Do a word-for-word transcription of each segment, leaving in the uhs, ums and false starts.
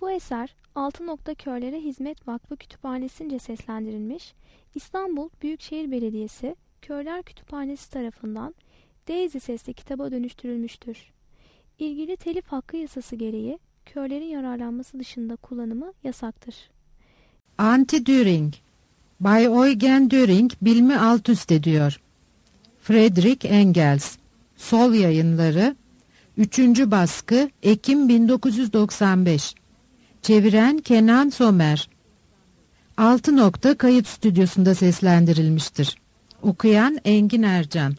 Bu eser Altı Nokta Körlere Hizmet Vakfı Kütüphanesi'nce seslendirilmiş, İstanbul Büyükşehir Belediyesi Körler Kütüphanesi tarafından Daisy sesli kitaba dönüştürülmüştür. İlgili telif hakkı yasası gereği körlerin yararlanması dışında kullanımı yasaktır. Anti-Düring Bay Eugen Düring bilmi alt üst ediyor. Friedrich Engels Sol Yayınları üçüncü baskı Ekim bin dokuz yüz doksan beş. Çeviren Kenan Somer. Altı Nokta Kayıt Stüdyosu'nda seslendirilmiştir. Okuyan Engin Ercan.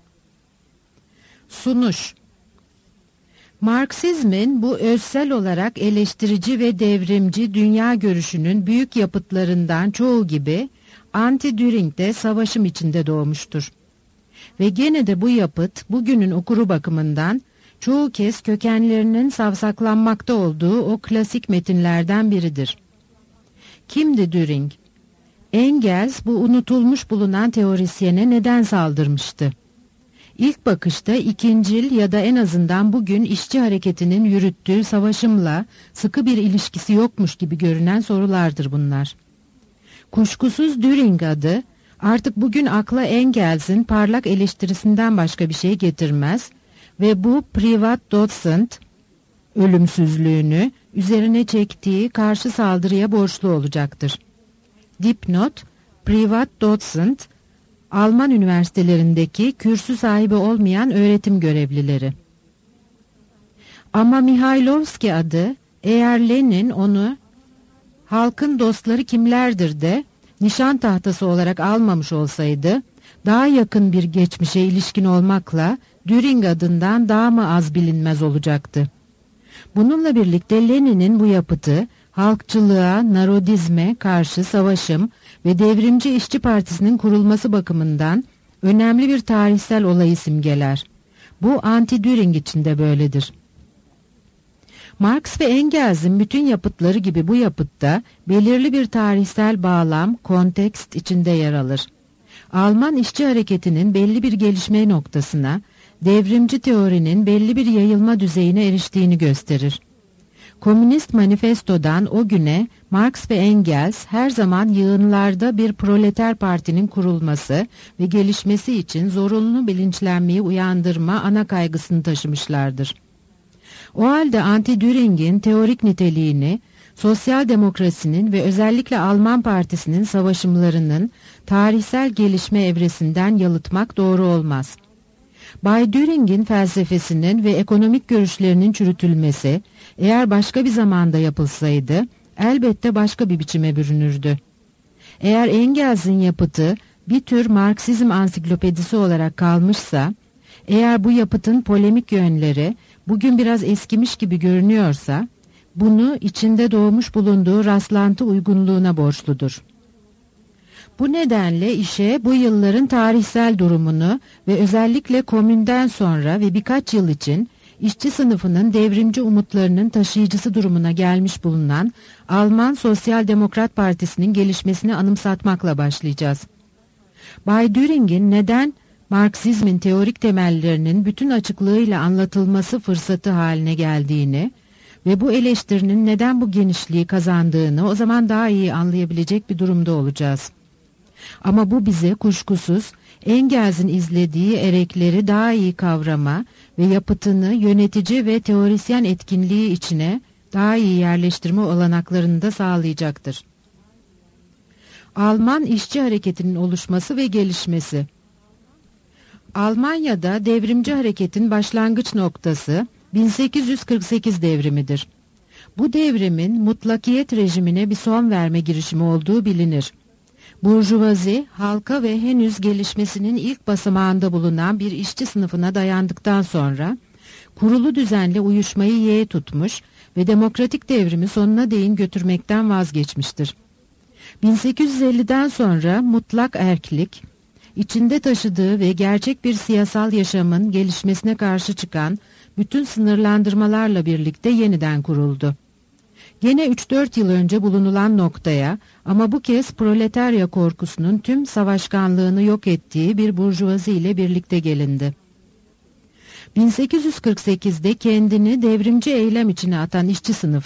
Sunuş. Marksizmin bu özsel olarak eleştirici ve devrimci dünya görüşünün büyük yapıtlarından çoğu gibi Anti-Düring de savaşım içinde doğmuştur. Ve gene de bu yapıt bugünün okuru bakımından çoğu kez kökenlerinin savsaklanmakta olduğu o klasik metinlerden biridir. Kimdi Düring? Engels bu unutulmuş bulunan teorisyene neden saldırmıştı? İlk bakışta ikincil ya da en azından bugün işçi hareketinin yürüttüğü savaşımla sıkı bir ilişkisi yokmuş gibi görünen sorulardır bunlar. Kuşkusuz Düring adı artık bugün akla Engels'in parlak eleştirisinden başka bir şey getirmez ve bu Privatdozent ölümsüzlüğünü üzerine çektiği karşı saldırıya borçlu olacaktır. Dipnot, Privatdozent, Alman üniversitelerindeki kürsü sahibi olmayan öğretim görevlileri. Ama Mihailovski adı, eğer Lenin onu halkın dostları kimlerdir de nişan tahtası olarak almamış olsaydı, daha yakın bir geçmişe ilişkin olmakla Düring adından daha mı az bilinmez olacaktı? Bununla birlikte Lenin'in bu yapıtı, halkçılığa, narodizme karşı savaşım ve Devrimci İşçi Partisi'nin kurulması bakımından önemli bir tarihsel olayı simgeler. Bu Anti-Düring için de böyledir. Marx ve Engels'in bütün yapıtları gibi bu yapıtta belirli bir tarihsel bağlam, kontekst içinde yer alır. Alman işçi hareketinin belli bir gelişme noktasına, devrimci teorinin belli bir yayılma düzeyine eriştiğini gösterir. Komünist Manifesto'dan o güne Marx ve Engels her zaman yığınlarda bir proleter partinin kurulması ve gelişmesi için zorunlu bilinçlenmeyi uyandırma ana kaygısını taşımışlardır. O halde Anti-Düring'in teorik niteliğini, sosyal demokrasinin ve özellikle Alman Partisi'nin savaşımlarının tarihsel gelişme evresinden yalıtmak doğru olmaz. Bay Düring'in felsefesinin ve ekonomik görüşlerinin çürütülmesi, eğer başka bir zamanda yapılsaydı, elbette başka bir biçime bürünürdü. Eğer Engels'in yapıtı bir tür Marksizm ansiklopedisi olarak kalmışsa, eğer bu yapıtın polemik yönleri bugün biraz eskimiş gibi görünüyorsa, bunu içinde doğmuş bulunduğu rastlantı uygunluğuna borçludur. Bu nedenle işe bu yılların tarihsel durumunu ve özellikle komünden sonra ve birkaç yıl için işçi sınıfının devrimci umutlarının taşıyıcısı durumuna gelmiş bulunan Alman Sosyal Demokrat Partisi'nin gelişmesini anımsatmakla başlayacağız. Bay Düring'in neden Marksizmin teorik temellerinin bütün açıklığıyla anlatılması fırsatı haline geldiğini ve bu eleştirinin neden bu genişliği kazandığını o zaman daha iyi anlayabilecek bir durumda olacağız. Ama bu bize kuşkusuz Engels'in izlediği erekleri daha iyi kavrama ve yapıtını yönetici ve teorisyen etkinliği içine daha iyi yerleştirme olanaklarını da sağlayacaktır. Alman işçi hareketinin oluşması ve gelişmesi. Almanya'da devrimci hareketin başlangıç noktası bin sekiz yüz kırk sekiz devrimidir. Bu devrimin mutlakiyet rejimine bir son verme girişimi olduğu bilinir. Burjuvazi, halka ve henüz gelişmesinin ilk basamağında bulunan bir işçi sınıfına dayandıktan sonra, kurulu düzenle uyuşmayı yeğe tutmuş ve demokratik devrimi sonuna değin götürmekten vazgeçmiştir. bin sekiz yüz elliden sonra mutlak erklik, içinde taşıdığı ve gerçek bir siyasal yaşamın gelişmesine karşı çıkan bütün sınırlandırmalarla birlikte yeniden kuruldu. Gene üç dört yıl önce bulunulan noktaya ama bu kez proletarya korkusunun tüm savaşkanlığını yok ettiği bir burjuvazi ile birlikte gelindi. bin sekiz yüz kırk sekizde kendini devrimci eylem içine atan işçi sınıfı,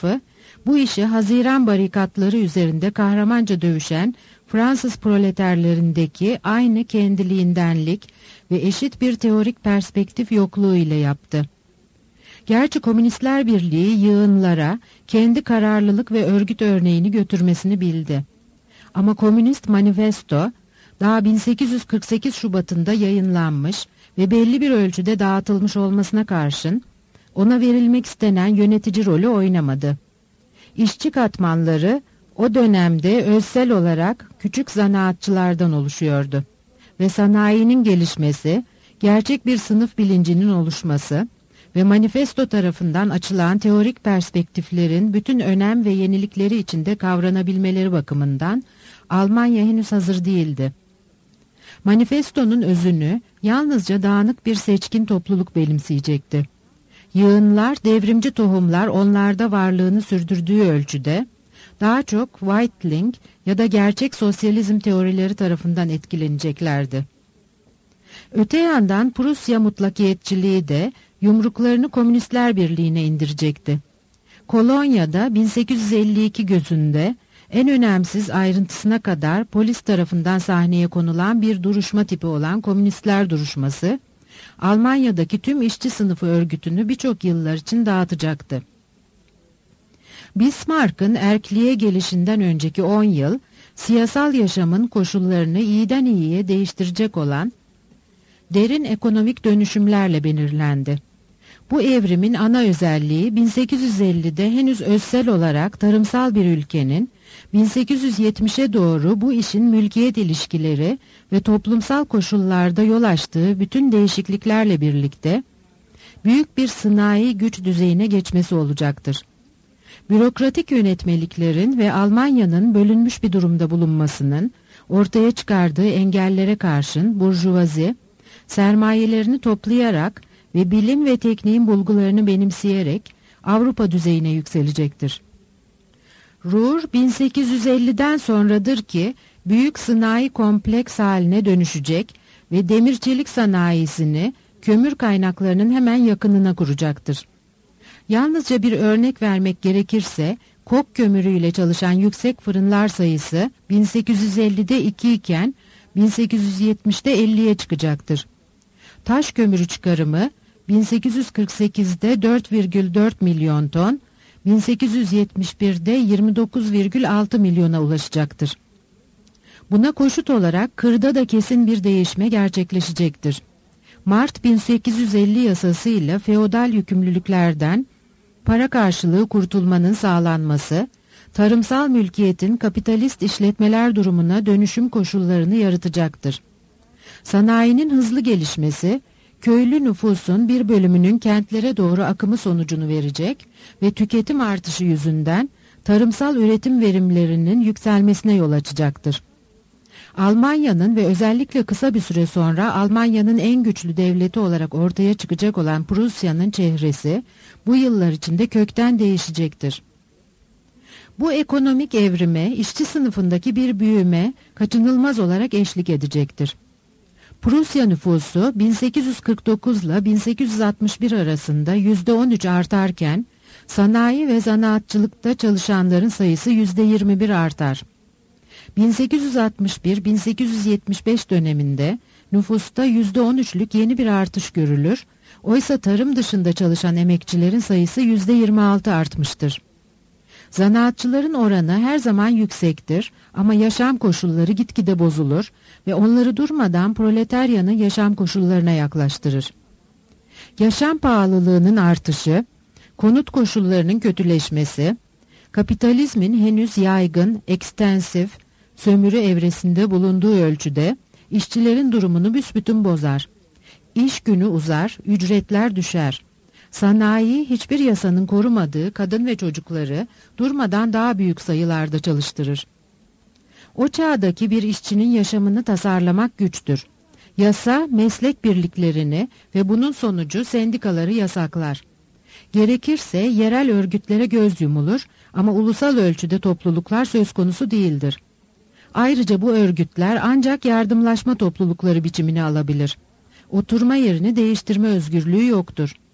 Bu işi Haziran barikatları üzerinde kahramanca dövüşen Fransız proleterlerindeki aynı kendiliğindenlik ve eşit bir teorik perspektif yokluğu ile yaptı. Gerçi Komünistler Birliği yığınlara kendi kararlılık ve örgüt örneğini götürmesini bildi. Ama Komünist Manifesto daha bin sekiz yüz kırk sekiz Şubat'ında yayınlanmış ve belli bir ölçüde dağıtılmış olmasına karşın ona verilmek istenen yönetici rolü oynamadı. İşçi katmanları o dönemde özsel olarak küçük zanaatçılardan oluşuyordu ve sanayinin gelişmesi, gerçek bir sınıf bilincinin oluşması ve manifesto tarafından açılan teorik perspektiflerin bütün önem ve yenilikleri içinde kavranabilmeleri bakımından Almanya henüz hazır değildi. Manifestonun özünü yalnızca dağınık bir seçkin topluluk benimseyecekti. Yığınlar, devrimci tohumlar onlarda varlığını sürdürdüğü ölçüde daha çok Weitling ya da gerçek sosyalizm teorileri tarafından etkileneceklerdi. Öte yandan Prusya mutlakiyetçiliği de yumruklarını Komünistler Birliği'ne indirecekti. Kolonya'da bin sekiz yüz elli iki gözünde en önemsiz ayrıntısına kadar polis tarafından sahneye konulan bir duruşma tipi olan Komünistler Duruşması, Almanya'daki tüm işçi sınıfı örgütünü birçok yıllar için dağıtacaktı. Bismarck'ın erkliğe gelişinden önceki on yıl, siyasal yaşamın koşullarını iyiden iyiye değiştirecek olan derin ekonomik dönüşümlerle belirlendi. Bu evrimin ana özelliği bin sekiz yüz ellide henüz özsel olarak tarımsal bir ülkenin bin sekiz yüz yetmişe doğru bu işin mülkiyet ilişkileri ve toplumsal koşullarda yol açtığı bütün değişikliklerle birlikte büyük bir sanayi güç düzeyine geçmesi olacaktır. Bürokratik yönetmeliklerin ve Almanya'nın bölünmüş bir durumda bulunmasının ortaya çıkardığı engellere karşın burjuvazi, sermayelerini toplayarak ve bilim ve tekniğin bulgularını benimseyerek Avrupa düzeyine yükselecektir. Ruhr bin sekiz yüz elliden sonradır ki büyük sanayi kompleks haline dönüşecek ve demir çelik sanayisini kömür kaynaklarının hemen yakınına kuracaktır. Yalnızca bir örnek vermek gerekirse kok kömürüyle çalışan yüksek fırınlar sayısı bin sekiz yüz ellide iki iken bin sekiz yüz yetmişte elliye çıkacaktır. Taş kömürü çıkarımı bin sekiz yüz kırk sekizde dört virgül dört milyon ton, bin sekiz yüz yetmiş birde yirmi dokuz virgül altı milyona ulaşacaktır. Buna koşut olarak kırda da kesin bir değişme gerçekleşecektir. Mart bin sekiz yüz elli yasasıyla feodal yükümlülüklerden para karşılığı kurtulmanın sağlanması, tarımsal mülkiyetin kapitalist işletmeler durumuna dönüşüm koşullarını yaratacaktır. Sanayinin hızlı gelişmesi, köylü nüfusun bir bölümünün kentlere doğru akımı sonucunu verecek ve tüketim artışı yüzünden tarımsal üretim verimlerinin yükselmesine yol açacaktır. Almanya'nın ve özellikle kısa bir süre sonra Almanya'nın en güçlü devleti olarak ortaya çıkacak olan Prusya'nın çehresi bu yıllar içinde kökten değişecektir. Bu ekonomik evrime işçi sınıfındaki bir büyüme kaçınılmaz olarak eşlik edecektir. Prusya nüfusu bin sekiz yüz kırk dokuz ile bin sekiz yüz altmış bir arasında yüzde on üç artarken sanayi ve zanaatçılıkta çalışanların sayısı yüzde yirmi bir artar. bin sekiz yüz altmış bir bin sekiz yüz yetmiş beş döneminde nüfusta yüzde on üçlük yeni bir artış görülür, oysa tarım dışında çalışan emekçilerin sayısı yüzde yirmi altı artmıştır. Zanaatçıların oranı her zaman yüksektir ama yaşam koşulları gitgide bozulur ve onları durmadan proletaryanın yaşam koşullarına yaklaştırır. Yaşam pahalılığının artışı, konut koşullarının kötüleşmesi, kapitalizmin henüz yaygın, ekstensif, sömürü evresinde bulunduğu ölçüde işçilerin durumunu büsbütün bozar. İş günü uzar, ücretler düşer. Sanayi hiçbir yasanın korumadığı kadın ve çocukları durmadan daha büyük sayılarda çalıştırır. O çağdaki bir işçinin yaşamını tasarlamak güçtür. Yasa meslek birliklerini ve bunun sonucu sendikaları yasaklar. Gerekirse yerel örgütlere göz yumulur ama ulusal ölçüde topluluklar söz konusu değildir. Ayrıca bu örgütler ancak yardımlaşma toplulukları biçimini alabilir. Oturma yerini değiştirme özgürlüğü yoktur.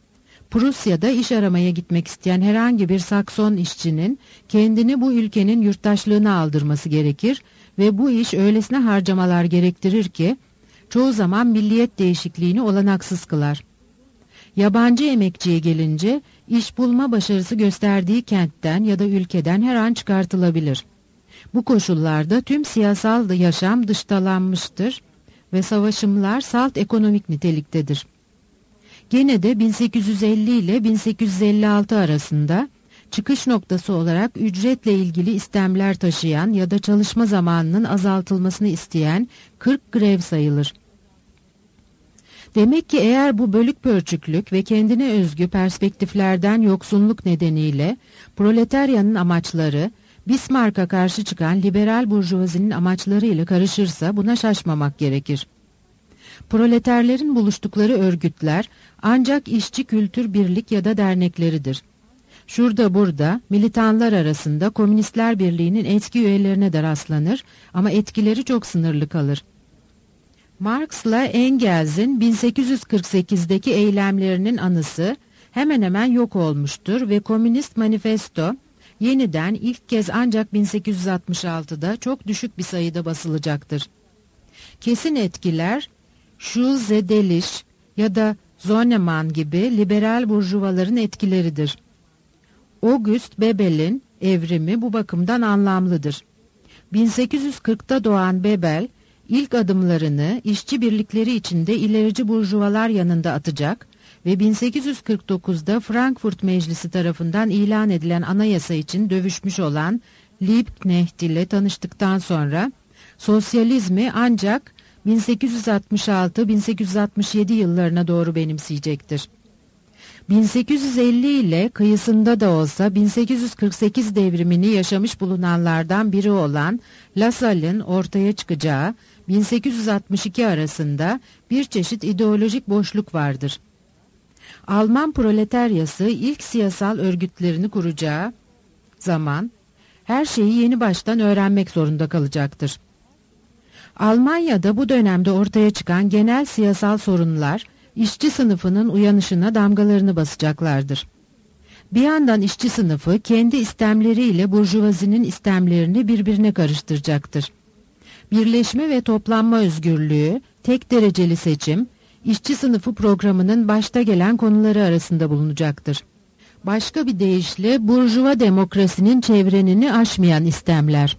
Prusya'da iş aramaya gitmek isteyen herhangi bir Sakson işçinin kendini bu ülkenin yurttaşlığına aldırması gerekir ve bu iş öylesine harcamalar gerektirir ki çoğu zaman milliyet değişikliğini olanaksız kılar. Yabancı emekçiye gelince iş bulma başarısı gösterdiği kentten ya da ülkeden her an çıkartılabilir. Bu koşullarda tüm siyasal yaşam dıştalanmıştır ve savaşımlar salt ekonomik niteliktedir. Gene de bin sekiz yüz elli ile bin sekiz yüz elli altı arasında çıkış noktası olarak ücretle ilgili istemler taşıyan ya da çalışma zamanının azaltılmasını isteyen kırk grev sayılır. Demek ki eğer bu bölük pörçüklük ve kendine özgü perspektiflerden yoksunluk nedeniyle proletaryanın amaçları Bismarck'a karşı çıkan liberal burjuvazinin amaçlarıyla karışırsa buna şaşmamak gerekir. Proleterlerin buluştukları örgütler ancak işçi kültür birlik ya da dernekleridir. Şurada burada militanlar arasında Komünistler Birliği'nin etki üyelerine de rastlanır ama etkileri çok sınırlı kalır. Marx'la Engels'in bin sekiz yüz kırk sekizdeki eylemlerinin anısı hemen hemen yok olmuştur ve Komünist Manifesto yeniden ilk kez ancak bin sekiz yüz altmış altıda çok düşük bir sayıda basılacaktır. Kesin etkiler Schulze-Delitzsch ya da Zonnemann gibi liberal burjuvaların etkileridir. Auguste Bebel'in evrimi bu bakımdan anlamlıdır. bin sekiz yüz kırkta doğan Bebel, ilk adımlarını işçi birlikleri içinde ilerici burjuvalar yanında atacak ve bin sekiz yüz kırk dokuzda Frankfurt Meclisi tarafından ilan edilen anayasa için dövüşmüş olan Liebknecht ile tanıştıktan sonra sosyalizmi ancak bin sekiz yüz altmış altı bin sekiz yüz altmış yedi yıllarına doğru benimseyecektir. bin sekiz yüz elli ile kıyısında da olsa bin sekiz yüz kırk sekiz devrimini yaşamış bulunanlardan biri olan Lassalle'ın ortaya çıkacağı bin sekiz yüz altmış iki arasında bir çeşit ideolojik boşluk vardır. Alman proletaryası ilk siyasal örgütlerini kuracağı zaman her şeyi yeni baştan öğrenmek zorunda kalacaktır. Almanya'da bu dönemde ortaya çıkan genel siyasal sorunlar işçi sınıfının uyanışına damgalarını basacaklardır. Bir yandan işçi sınıfı kendi istemleriyle burjuvazinin istemlerini birbirine karıştıracaktır. Birleşme ve toplanma özgürlüğü, tek dereceli seçim, işçi sınıfı programının başta gelen konuları arasında bulunacaktır. Başka bir deyişle burjuva demokrasinin çevrenini aşmayan istemler.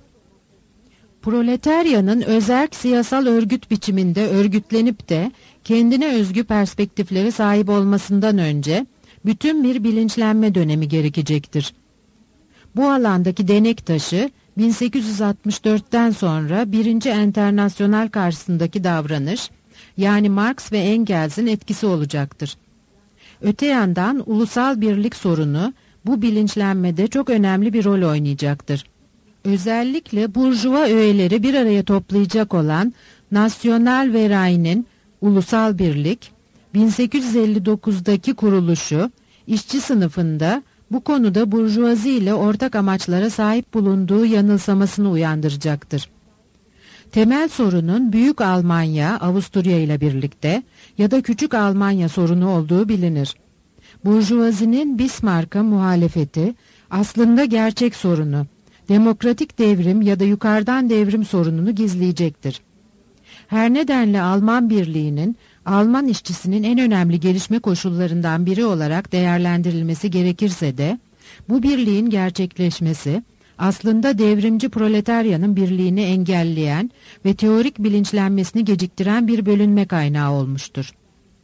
Proletaryanın özerk siyasal örgüt biçiminde örgütlenip de kendine özgü perspektiflere sahip olmasından önce bütün bir bilinçlenme dönemi gerekecektir. Bu alandaki denek taşı bin sekiz yüz altmış dörtten sonra birinci Enternasyonal karşısındaki davranış, yani Marx ve Engels'in etkisi olacaktır. Öte yandan ulusal birlik sorunu bu bilinçlenmede çok önemli bir rol oynayacaktır. Özellikle burjuva öğeleri bir araya toplayacak olan Nasyonal Verein'in ulusal birlik, bin sekiz yüz elli dokuzdaki kuruluşu, işçi sınıfında bu konuda burjuvazi ile ortak amaçlara sahip bulunduğu yanılsamasını uyandıracaktır. Temel sorunun Büyük Almanya, Avusturya ile birlikte ya da Küçük Almanya sorunu olduğu bilinir. Burjuvazinin Bismarck'a muhalefeti aslında gerçek sorunu, demokratik devrim ya da yukarıdan devrim sorununu gizleyecektir. Her nedenle Alman Birliği'nin Alman işçisinin en önemli gelişme koşullarından biri olarak değerlendirilmesi gerekirse de bu birliğin gerçekleşmesi aslında devrimci proletaryanın birliğini engelleyen ve teorik bilinçlenmesini geciktiren bir bölünme kaynağı olmuştur.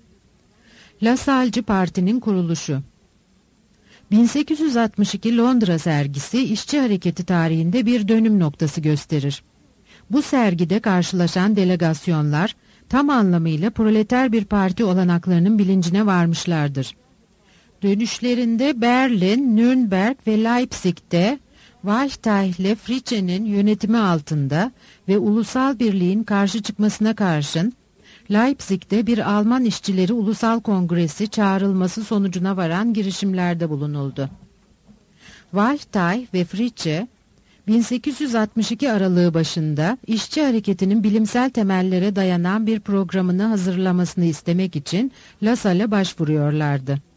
Lassal'cı Parti'nin kuruluşu. bin sekiz yüz altmış iki Londra sergisi işçi hareketi tarihinde bir dönüm noktası gösterir. Bu sergide karşılaşan delegasyonlar tam anlamıyla proleter bir parti olanaklarının bilincine varmışlardır. Dönüşlerinde Berlin, Nürnberg ve Leipzig'te Weichteil ile Fritzsche'nin yönetimi altında ve ulusal birliğin karşı çıkmasına karşın Leipzig'te bir Alman işçileri ulusal kongresi çağrılması sonucuna varan girişimlerde bulunuldu. Weichteil ve Fritzsche bin sekiz yüz altmış iki Aralığı başında işçi hareketinin bilimsel temellere dayanan bir programını hazırlamasını istemek için Lassalle'e başvuruyorlardı.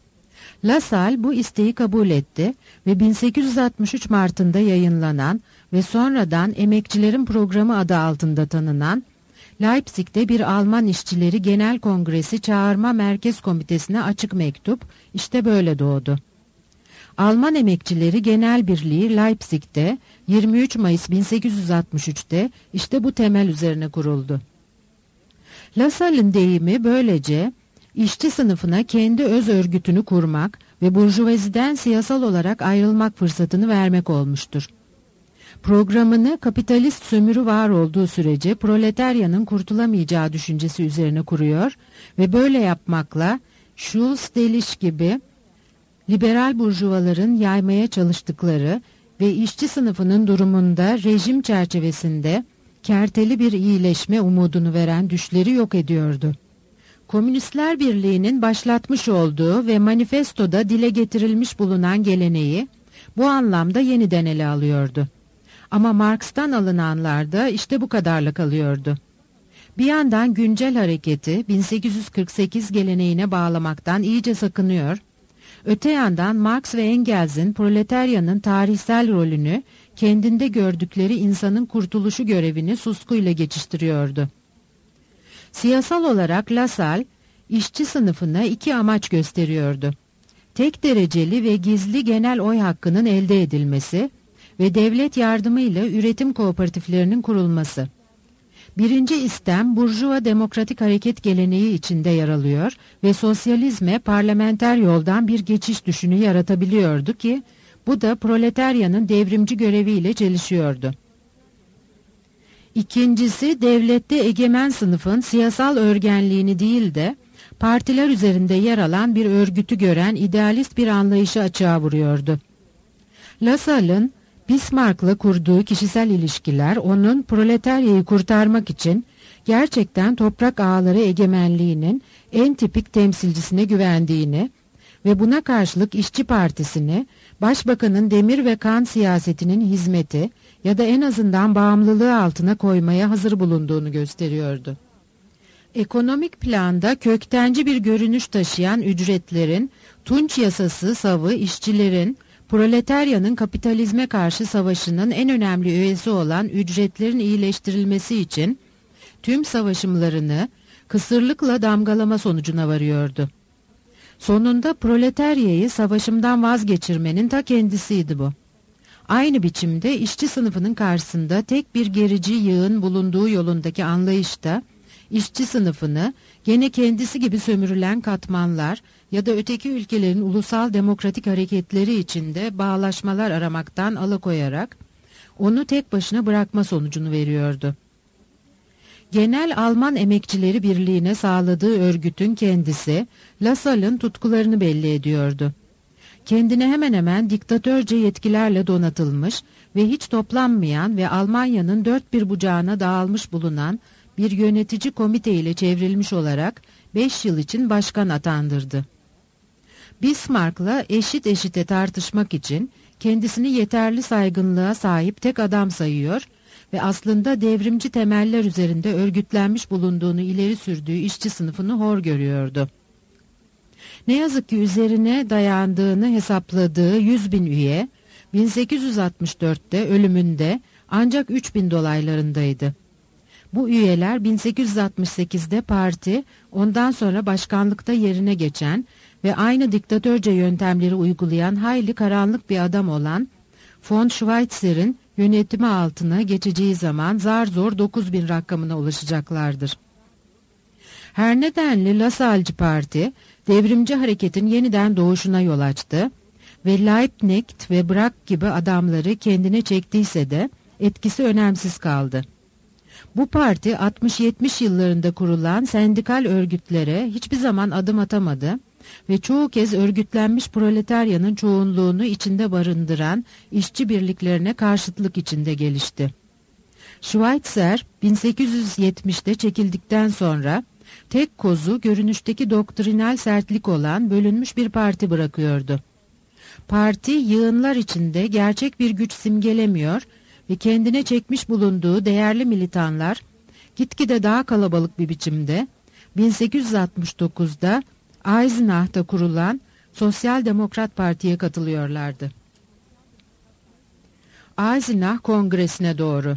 Lassalle bu isteği kabul etti ve bin sekiz yüz altmış üç Mart'ında yayınlanan ve sonradan Emekçilerin Programı adı altında tanınan Leipzig'te bir Alman İşçileri Genel Kongresi Çağırma Merkez Komitesi'ne açık mektup işte böyle doğdu. Alman Emekçileri Genel Birliği Leipzig'te yirmi üç Mayıs bin sekiz yüz altmış üç'te işte bu temel üzerine kuruldu. Lassalle'ın deyimi böylece işçi sınıfına kendi öz örgütünü kurmak ve burjuvaziden siyasal olarak ayrılmak fırsatını vermek olmuştur. Programını kapitalist sömürü var olduğu sürece proletaryanın kurtulamayacağı düşüncesi üzerine kuruyor ve böyle yapmakla Schulz-Delitzsch gibi liberal burjuvaların yaymaya çalıştıkları ve işçi sınıfının durumunda rejim çerçevesinde kerteli bir iyileşme umudunu veren düşleri yok ediyordu. Komünistler Birliği'nin başlatmış olduğu ve manifestoda dile getirilmiş bulunan geleneği bu anlamda yeniden ele alıyordu. Ama Marx'tan alınanlar da işte bu kadarla kalıyordu. Bir yandan güncel hareketi bin sekiz yüz kırk sekiz geleneğine bağlamaktan iyice sakınıyor, öte yandan Marx ve Engels'in proletaryanın tarihsel rolünü kendinde gördükleri insanın kurtuluşu görevini suskuyla geçiştiriyordu. Siyasal olarak Lassalle, işçi sınıfına iki amaç gösteriyordu. Tek dereceli ve gizli genel oy hakkının elde edilmesi ve devlet yardımıyla üretim kooperatiflerinin kurulması. Birinci istem Burjuva Demokratik Hareket geleneği içinde yer alıyor ve sosyalizme parlamenter yoldan bir geçiş düşünü yaratabiliyordu ki bu da proletaryanın devrimci göreviyle çelişiyordu. İkincisi devlette egemen sınıfın siyasal örgenliğini değil de partiler üzerinde yer alan bir örgütü gören idealist bir anlayışı açığa vuruyordu. Lassalle'ın Bismarck'la kurduğu kişisel ilişkiler onun proletaryayı kurtarmak için gerçekten toprak ağları egemenliğinin en tipik temsilcisine güvendiğini ve buna karşılık İşçi Partisi'ni Başbakanın demir ve kan siyasetinin hizmeti ya da en azından bağımlılığı altına koymaya hazır bulunduğunu gösteriyordu. Ekonomik planda köktenci bir görünüş taşıyan ücretlerin, Tunç Yasası savı işçilerin, proletaryanın kapitalizme karşı savaşının en önemli üyesi olan ücretlerin iyileştirilmesi için tüm savaşımlarını kısırlıkla damgalama sonucuna varıyordu. Sonunda proletaryayı savaşımdan vazgeçirmenin ta kendisiydi bu. Aynı biçimde işçi sınıfının karşısında tek bir gerici yığın bulunduğu yolundaki anlayışta işçi sınıfını gene kendisi gibi sömürülen katmanlar ya da öteki ülkelerin ulusal demokratik hareketleri içinde bağlaşmalar aramaktan alıkoyarak onu tek başına bırakma sonucunu veriyordu. Genel Alman Emekçileri Birliği'ne sağladığı örgütün kendisi Lassalle'ın tutkularını belli ediyordu. Kendine hemen hemen diktatörce yetkilerle donatılmış ve hiç toplanmayan ve Almanya'nın dört bir bucağına dağılmış bulunan bir yönetici komite ile çevrilmiş olarak beş yıl için başkan atandırdı. Bismarck'la eşit eşite tartışmak için kendisini yeterli saygınlığa sahip tek adam sayıyor ve aslında devrimci temeller üzerinde örgütlenmiş bulunduğunu ileri sürdüğü işçi sınıfını hor görüyordu. Ne yazık ki üzerine dayandığını hesapladığı yüz bin üye bin sekiz yüz altmış dört'te ölümünde ancak üç bin dolaylarındaydı. Bu üyeler bin sekiz yüz altmış sekiz'de parti, ondan sonra başkanlıkta yerine geçen ve aynı diktatörce yöntemleri uygulayan hayli karanlık bir adam olan von Schweitzer'in yönetimi altına geçeceği zaman zar zor dokuz bin rakamına ulaşacaklardır. Her nedenle Lassalle'cı Parti, devrimci hareketin yeniden doğuşuna yol açtı ve Liebknecht ve Brack gibi adamları kendine çektiyse de etkisi önemsiz kaldı. Bu parti altmış yetmiş yıllarında kurulan sendikal örgütlere hiçbir zaman adım atamadı ve çoğu kez örgütlenmiş proletaryanın çoğunluğunu içinde barındıran işçi birliklerine karşıtlık içinde gelişti. Schweitzer bin sekiz yüz yetmiş'te çekildikten sonra tek kozu görünüşteki doktrinal sertlik olan bölünmüş bir parti bırakıyordu. Parti yığınlar içinde gerçek bir güç simgelemiyor ve kendine çekmiş bulunduğu değerli militanlar gitgide daha kalabalık bir biçimde bin sekiz yüz altmış dokuz'da Eisenach'ta kurulan Sosyal Demokrat Parti'ye katılıyorlardı. Eisenach Kongresi'ne doğru.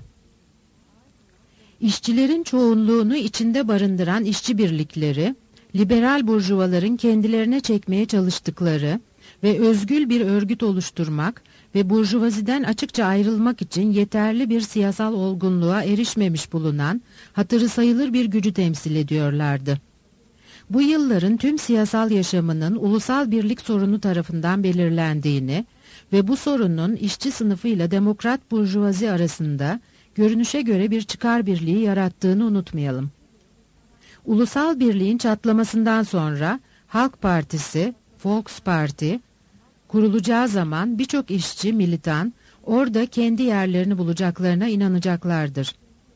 İşçilerin çoğunluğunu içinde barındıran işçi birlikleri, liberal burjuvaların kendilerine çekmeye çalıştıkları ve özgül bir örgüt oluşturmak ve burjuvaziden açıkça ayrılmak için yeterli bir siyasal olgunluğa erişmemiş bulunan hatırı sayılır bir gücü temsil ediyorlardı. Bu yılların tüm siyasal yaşamının ulusal birlik sorunu tarafından belirlendiğini ve bu sorunun işçi sınıfıyla demokrat burjuvazi arasında görünüşe göre bir çıkar birliği yarattığını unutmayalım. Ulusal birliğin çatlamasından sonra Halk Partisi, Volksparti kurulacağı zaman birçok işçi, militan orada kendi yerlerini bulacaklarına inanacaklardır.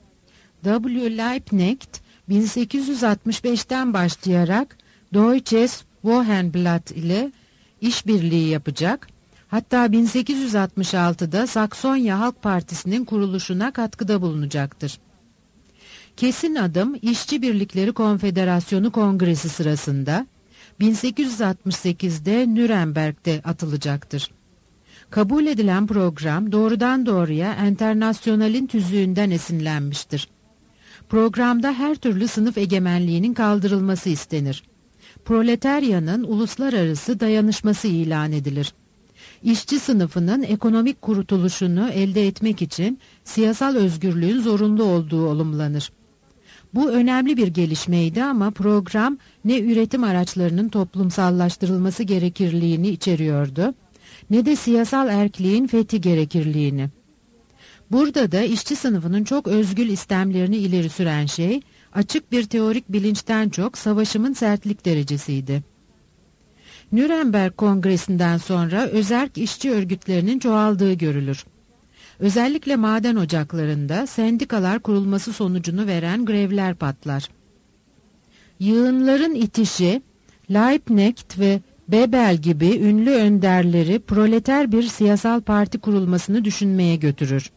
W. Liebknecht bin sekiz yüz altmış beşten başlayarak Deutsches Wochenblatt ile işbirliği yapacak, hatta bin sekiz yüz altmış altıda Saksonya Halk Partisi'nin kuruluşuna katkıda bulunacaktır. Kesin adım İşçi Birlikleri Konfederasyonu Kongresi sırasında bin sekiz yüz altmış sekizde Nürnberg'de atılacaktır. Kabul edilen program doğrudan doğruya Enternasyonal'in tüzüğünden esinlenmiştir. Programda her türlü sınıf egemenliğinin kaldırılması istenir. Proletaryanın uluslararası dayanışması ilan edilir. İşçi sınıfının ekonomik kurtuluşunu elde etmek için siyasal özgürlüğün zorunlu olduğu olumlanır. Bu önemli bir gelişmeydi ama program ne üretim araçlarının toplumsallaştırılması gerekirliğini içeriyordu, ne de siyasal erkliğin fethi gerekirliğini. Burada da işçi sınıfının çok özgül istemlerini ileri süren şey, açık bir teorik bilinçten çok savaşımın sertlik derecesiydi. Nürnberg Kongresi'nden sonra özerk işçi örgütlerinin çoğaldığı görülür. Özellikle maden ocaklarında sendikalar kurulması sonucunu veren grevler patlar. Yığınların itişi, Liebknecht ve Bebel gibi ünlü önderleri proleter bir siyasal parti kurulmasını düşünmeye götürür.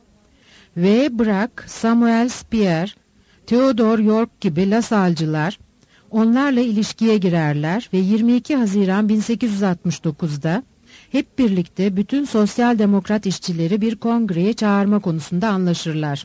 V. Brack, Samuel Speer, Theodor York gibi Lasalcılar onlarla ilişkiye girerler ve yirmi iki Haziran bin sekiz yüz altmış dokuzda hep birlikte bütün sosyal demokrat işçileri bir kongreye çağırma konusunda anlaşırlar.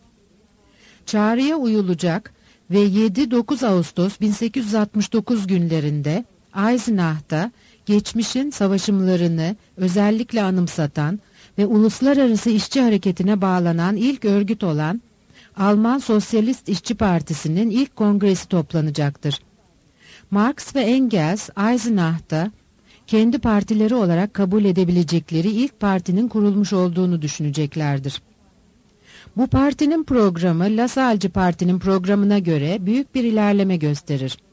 Çağrıya uyulacak ve yedi dokuz Ağustos bin sekiz yüz altmış dokuz günlerinde Eisenach'ta geçmişin savaşımlarını özellikle anımsatan ve uluslararası işçi hareketine bağlanan ilk örgüt olan Alman Sosyalist İşçi Partisi'nin ilk kongresi toplanacaktır. Marx ve Engels Eisenach'ta kendi partileri olarak kabul edebilecekleri ilk partinin kurulmuş olduğunu düşüneceklerdir. Bu partinin programı Lasalcı Parti'nin programına göre büyük bir ilerleme gösterir.